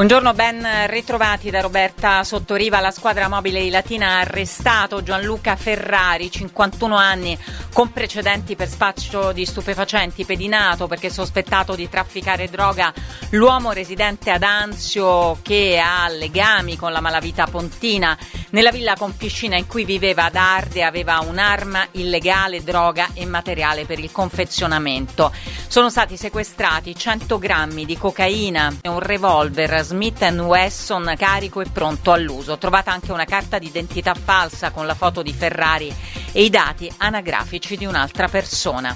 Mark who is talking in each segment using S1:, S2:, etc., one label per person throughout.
S1: Buongiorno, ben ritrovati da Roberta Sottoriva. La squadra mobile di Latina ha arrestato Gianluca Ferrari, 51 anni, con precedenti per spaccio di stupefacenti, pedinato perché sospettato di trafficare droga. L'uomo residente ad Anzio, che ha legami con la malavita pontina. Nella villa con piscina in cui viveva ad Arde aveva un'arma illegale, droga e materiale per il confezionamento. Sono stati sequestrati 100 grammi di cocaina e un revolver Smith & Wesson carico e pronto all'uso. Trovata anche una carta d'identità falsa con la foto di Ferrari e i dati anagrafici di un'altra persona.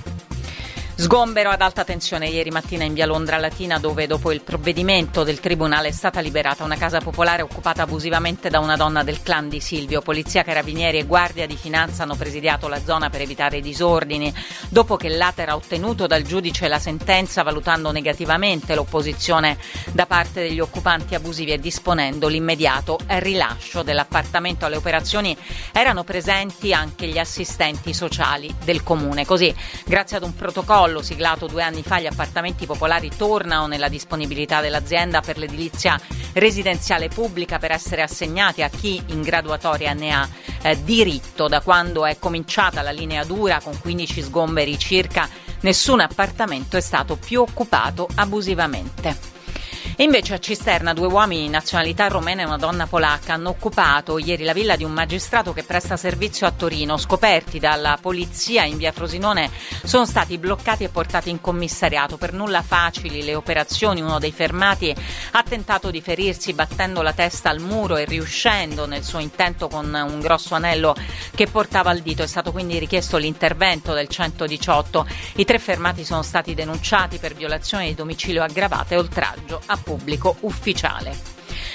S1: Sgombero ad alta tensione ieri mattina in via Londra Latina, dove dopo il provvedimento del tribunale è stata liberata una casa popolare occupata abusivamente da una donna del clan di Silvio. Polizia, carabinieri e guardia di finanza hanno presidiato la zona per evitare disordini, dopo che l'Ater ha ottenuto dal giudice la sentenza valutando negativamente l'opposizione da parte degli occupanti abusivi e disponendo l'immediato rilascio dell'appartamento. Alle operazioni erano presenti anche gli assistenti sociali del comune. Così, grazie ad un protocollo siglato 2 anni fa, gli appartamenti popolari tornano nella disponibilità dell'azienda per l'edilizia residenziale pubblica per essere assegnati a chi in graduatoria ne ha diritto. Da quando è cominciata la linea dura, con 15 sgomberi circa, nessun appartamento è stato più occupato abusivamente. E invece a Cisterna 2 uomini di nazionalità romena e una donna polacca hanno occupato ieri la villa di un magistrato che presta servizio a Torino. Scoperti dalla polizia in via Frosinone, sono stati bloccati e portati in commissariato. Per nulla facili le operazioni. Uno dei fermati ha tentato di ferirsi battendo la testa al muro e riuscendo nel suo intento con un grosso anello che portava al dito. È stato quindi richiesto l'intervento del 118. I 3 fermati sono stati denunciati per violazione di domicilio aggravata e oltraggio a pubblico ufficiale.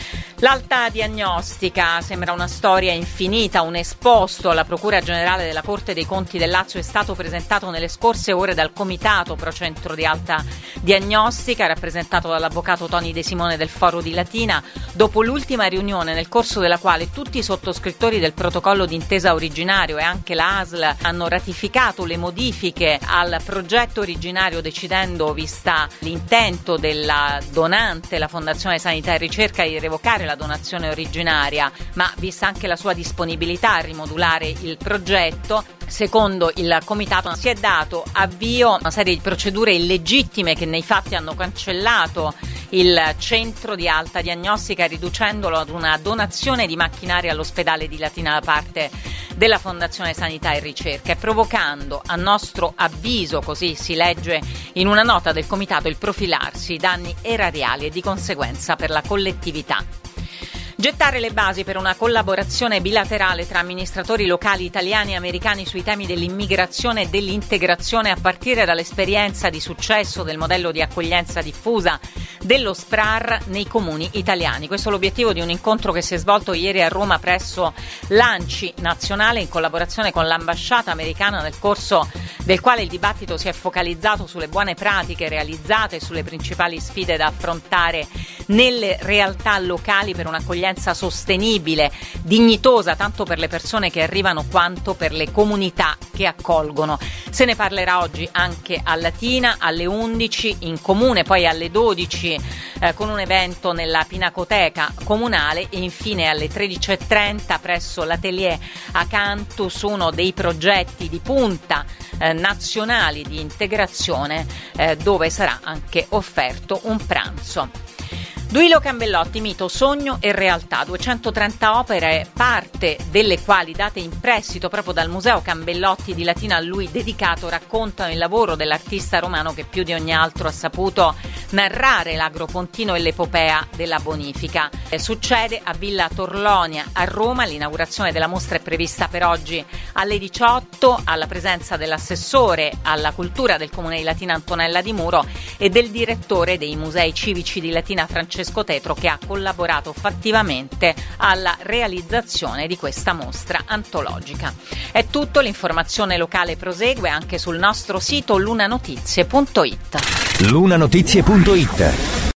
S1: L'alta diagnostica sembra una storia infinita. Un esposto alla Procura Generale della Corte dei Conti del Lazio è stato presentato nelle scorse ore dal Comitato Pro Centro di Alta Diagnostica, rappresentato dall'avvocato Toni De Simone del Foro di Latina, dopo l'ultima riunione nel corso della quale tutti i sottoscrittori del protocollo d'intesa originario e anche la ASL hanno ratificato le modifiche al progetto originario, decidendo, vista l'intento della donante, la Fondazione Sanità e Ricerca, di revocare la donazione originaria, ma vista anche la sua disponibilità a rimodulare il progetto. Secondo il Comitato si è dato avvio a una serie di procedure illegittime che nei fatti hanno cancellato il centro di alta diagnostica, riducendolo ad una donazione di macchinari all'ospedale di Latina da parte della Fondazione Sanità e Ricerca, e provocando, a nostro avviso, così si legge in una nota del Comitato, il profilarsi, danni erariali e di conseguenza per la collettività. Gettare le basi per una collaborazione bilaterale tra amministratori locali italiani e americani sui temi dell'immigrazione e dell'integrazione, a partire dall'esperienza di successo del modello di accoglienza diffusa dello SPRAR nei comuni italiani. Questo è l'obiettivo di un incontro che si è svolto ieri a Roma presso l'ANCI nazionale in collaborazione con l'ambasciata americana, nel corso del quale il dibattito si è focalizzato sulle buone pratiche realizzate e sulle principali sfide da affrontare nelle realtà locali per un'accoglienza sostenibile, dignitosa tanto per le persone che arrivano quanto per le comunità che accolgono. Se ne parlerà oggi anche a Latina alle 11 in comune, poi alle 12 con un evento nella Pinacoteca comunale e infine alle 13.30 presso l'Atelier Acanthus, uno dei progetti di punta nazionali di integrazione, dove sarà anche offerto un pranzo. Duilio Cambellotti, mito, sogno e realtà, 230 opere, parte delle quali date in prestito proprio dal Museo Cambellotti di Latina a lui dedicato, raccontano il lavoro dell'artista romano che più di ogni altro ha saputo narrare l'Agropontino e l'epopea della bonifica. Succede a Villa Torlonia a Roma. L'inaugurazione della mostra è prevista per oggi alle 18, alla presenza dell'assessore alla cultura del Comune di Latina Antonella Di Muro e del direttore dei musei civici di Latina Francesco Tetro, che ha collaborato fattivamente alla realizzazione di questa mostra antologica. È tutto, l'informazione locale prosegue anche sul nostro sito lunanotizie.it.
S2: lunanotizie.it